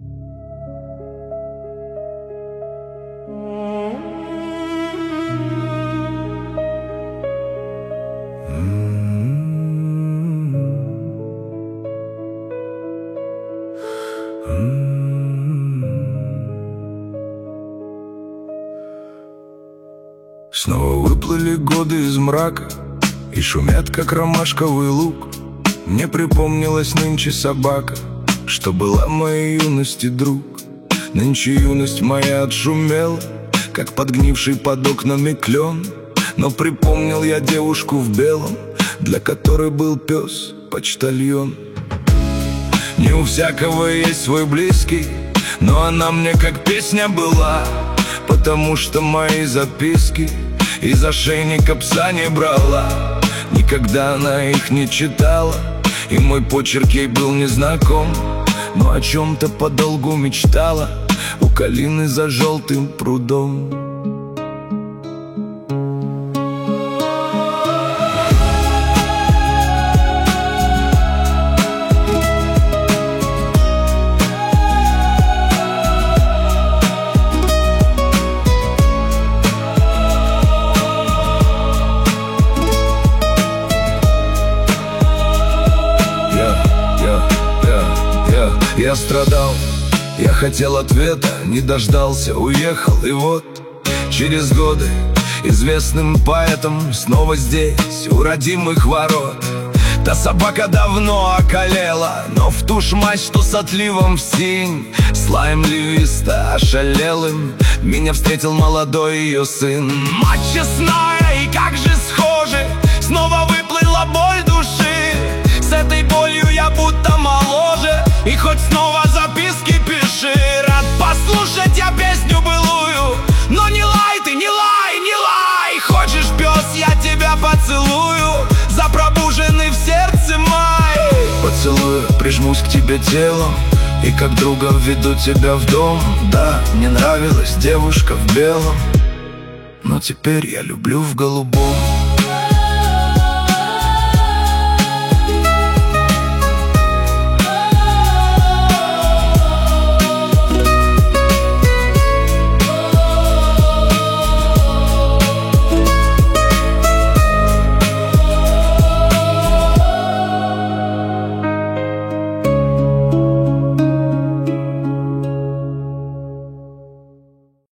Снова выплыли годы из мрака и шумят, как ромашковый луг. Мне припомнилась нынче собака, что была моей юности друг. Нынче юность моя отшумела, как подгнивший под окнами клен. Но припомнил я девушку в белом, для которой был пес почтальон. Не у всякого есть свой близкий, но она мне как песня была, потому что мои записки из ошейника пса не брала. Никогда она их не читала, и мой почерк ей был незнаком. Но о чем-то подолгу мечтала у калины за желтым прудом. Я страдал, я хотел ответа, не дождался, уехал. И вот через годы известным поэтом снова здесь, у родимых ворот. Та собака давно околела, но в ту ж мать, что с отливом в синь, с лаем львиста ошалелым меня встретил молодой ее сын. Мать честная, и как же схожи, снова выплыла боль души. С этой болью я будто моложе, и хоть снова записки пиши. Рад послушать я песню былую, но не лай ты, не лай, не лай. Хочешь, пес, я тебя поцелую за пробуженный в сердце май. Поцелую, прижмусь к тебе телом и как друга введу тебя в дом. Да, мне нравилась девушка в белом, но теперь я люблю в голубом.